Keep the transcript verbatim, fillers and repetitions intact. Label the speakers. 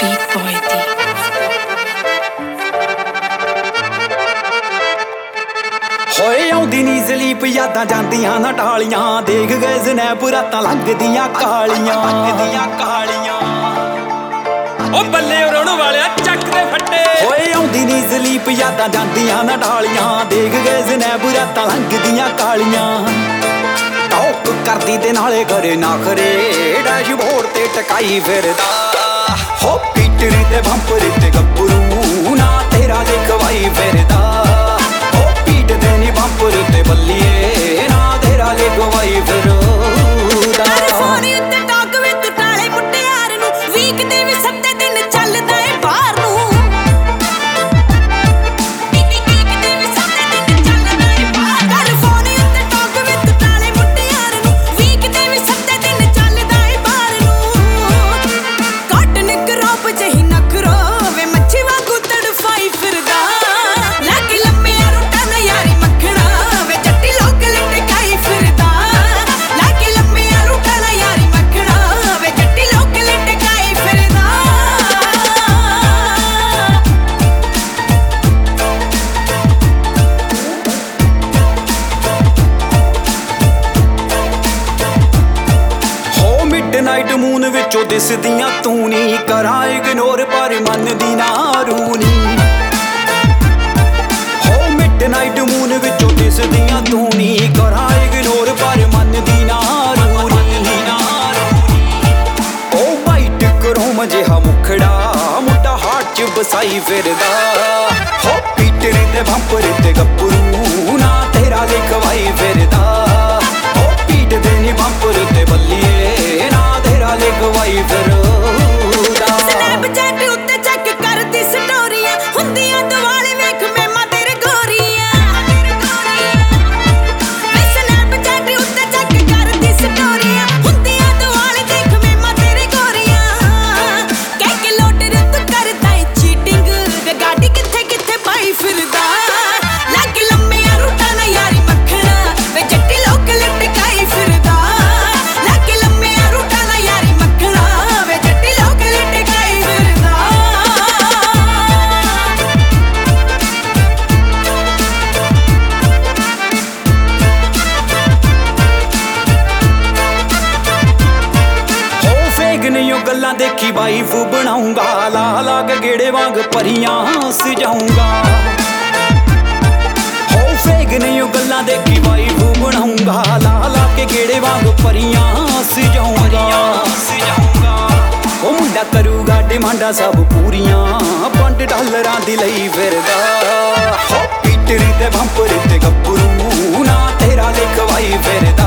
Speaker 1: Beat Boy ਦੀ
Speaker 2: ਹੋਏ ਆਉਂਦੀ ਨੀ ਜ਼ਲੀਪ ਯਾਦਾਂ ਜਾਂਦੀਆਂ ਨਾ ਟਾਲੀਆਂ ਦੇਖ ਗਏ ਸਨੈਪ ਰਾਤਾਂ ਲੰਘਦੀਆਂ ਕਾਲੀਆਂ ਲੰਘਦੀਆਂ ਕਾਲੀਆਂ ਓ ਬੱਲੇ ਰੋਣ ਵਾਲਿਆ ਚੱਕ ਦੇ ਫੱਟੇ ਹੋਏ ਆਉਂਦੀ ਨੀ ਜ਼ਲੀਪ ਯਾਦਾਂ ਜਾਂਦੀਆਂ ਨਾ ਟਾਲੀਆਂ ਦੇਖ ਗਏ ਸਨੈਪ ਰਾਤਾਂ ਲੰਘਦੀਆਂ ਕਾਲੀਆਂ ਟੌਕ ਕਰਦੀ ਦੇ ਨਾਲੇ ਕਰੇ ਨਾ ਖਰੇ ਡੈਸ਼ਬੋਰਡ ਤੇ ਟਕਾਈ ਫਿਰਦਾ ਹੋ ਪੀਟਰੀ ਤੇ ਬੰਪਰ ਤੇ ਗੱਭਰੂ ਨਾ ਤੇਰਾ ਲਿਖਵਾਈ ਫਿਰਦਾ ਹੋ ਪੀਟ ਦੇ ਨੀ ਬੰਪਰ ਤੇ ਬੱਲੀਏ ਨਾ ਤੇਰਾ ਲਿਖਵਾਈ ਫਿਰਦਾ
Speaker 1: ਫੋਨ ਉੱਤੇ ਟਾਕ ਵਿੱਚ ਕਾਲੇ ਮੁਟਿਆਰ ਨੂੰ ਵੀਕ ਦੇ ਵੀ ਸੱਤੇ ਦਿਨ ਚੱਲਦਾ ਏ ਬਾਹਰ ਨੂੰ ਵੀਕ ਦੇ ਵੀ ਸੱਤੇ ਦਿਨ ਚੱਲਦਾ ਏ ਬਾਹਰ ਫੋਨ ਉੱਤੇ ਟਾਕ ਵਿੱਚ ਕਾਲੇ ਮੁਟਿਆਰ ਨੂੰ ਵੀਕ ਦੇ ਵੀ ਸੱਤੇ ਦਿਨ ਚੱਲਦਾ ਏ ਬਾਹਰ ਨੂੰ ਕੱਟ ਨਿਕਰੋਪ ਜਹੀ ਨਖਰੋ ਵੇ ਮੱਛੀ ਵਾਂਗੂ ਤੜਫਾਈ ਫਿਰਦਾ ਲੱਗ ਲੰਮਿਆਂ ਰੁੱਟਾਂ ਨਾ ਯਾਰੀ ਮੱਖਣਾ ਵੇ ਜੱਟੀ ਲੋਕ ਲਟਕਾਈ ਫਿਰਦਾ ਲੱਗ ਲੰਮਿਆਂ ਰੁੱਟਾਂ ਨਾ ਯਾਰੀ ਮੱਖਣਾ ਵੇ ਜੱਟੀ ਲੋਕ ਲਟਕਾਈ ਫਿਰਦਾ
Speaker 2: ਹੋ ਮਿਡਨਾਈਟ ਮੂਨ ਵਿੱਚੋਂ ਦਿਸਦੀਆਂ ਤੂੰ ਨੀ ਕਰਾਂ ਇਗਨੋਰ ਪਰ ਮੰਨਦੀ ਨਾ ਰੂਨੀ ਹੋ ਮਿਡਨਾਈਟ ਮੂਨ ਵਿੱਚੋਂ ਦਿਸਦੀਆਂ ਤੂੰ ਨੀ ਕਰਾਂ ਇਗਨੋਰ ਪਰ ਮੰਨਦੀ ਨਾ ਰੂਨੀ ਓ ਵਾਈਟ ਕਰੋਮ ਜਿਹਾ ਮੁਖੜਾ ਮੁੰਡਾ ਹਾਰਟ ਚ ਬਸਾਈ ਫਿਰਦਾ ਹੋ ਪੀਟਰੀ ਤੇ ਬੰਪਰ ਤੇ ਗੱਭਰੂ ਨਾ ਤੇਰਾ ਲਿਖਵਾਈ ਫਿਰਦਾ ਹੋ ਪੀਟ ਦੇ ਨੀ ਬੰਪਰ ਤੇ ਬੱਲੀਏ ਨਾ ਤੇਰਾ ਲਿਖਵਾਈ ਫਿਰਦਾ
Speaker 1: ਸਨੈਪਚੈਟ ਉੱਤੇ ਚੈੱਕ ਕਰਦੀ ਸਟੋਰੀਆਂ ਹੁੰਦੀਆਂ ਦੁਆਲੇ ਵੇਖ ਮੇਮਾ ਤੇਰੇ ਗੋਰੀਆਂ ਵੇ ਸਨੈਪਚੈਟ ਉੱਤੇ ਚੈੱਕ ਕਰਦੀ ਸਟੋਰੀਆਂ ਹੁੰਦੀਆਂ ਦੁਆਲੇ ਦੇਖ ਮੇਮਾ ਤੇਰੇ ਗੋਰੀਆਂ ਕਹਿ ਕੇ ਲੋਟ ਰੇ ਤੂੰ ਕਰਦਾ ਏ ਚੀਟਿੰਗ ਵੇ ਗਾਡੀ ਕਿੱਥੇ ਕਿੱਥੇ ਪਾਈ ਫਿਰਦਾ ਲੱਗ ਲੰਮਿਆਂ ਰੂਟਾਂ ਨਾ ਯਾਰੀ ਮੱਖਣਾ ਵੇ ਜੱਟੀ ਲੋਕ ਲਟਕਾਈ ਫਿਰਦਾ ਲੱਗ ਲੰਮਿਆਂ ਰੂਟਾਂ ਨਾ ਯਾਰੀ ਮੱਖਣਾ ਵੇ ਜੱਟੀ ਲੋਕ ਲਟਕਾਈ ਫਿਰਦਾ
Speaker 2: ਹੋ ਫੇਕ ਨਹੀਂ ਉਹ ਗੱਲਾਂ ਦੇਖੀ ਵਾਈਫ ਬਣਾਉਂਗਾ ਲਾ ਲਾ ਕੇ ਗੇੜੇ ਵਾਂਗ ਪਰੀਆਂ ਸਜਾਉਂਗਾ ਹੋ ਫੇਕ ਨਹੀਂ ਉਹ ਗੱਲਾਂ ਦੇਖੀ ਵਾਈਫ ਬਣਾਉਂਗਾ ਲਾ ਲਾ ਕੇ ਗੇੜੇ ਵਾਂਗ ਪਰੀਆਂ ਸਜਾਉਂਗਾ ਉਹ ਮੁੰਡਾ ਕਰੂਗਾ ਡਿਮਾਂਡਾਂ ਸਭ ਪੂਰੀਆਂ ਪੰਜ ਡਾਲਰਾਂ ਦੀ ਲਈ ਫਿਰਦਾ ਹੋ ਪੀਟਰੀ ਤੇ ਬੰਪਰ ਤੇ ਗੱਭਰੂ ਨਾ ਤੇਰਾ ਲਿਖਵਾਈ ਫਿਰਦਾ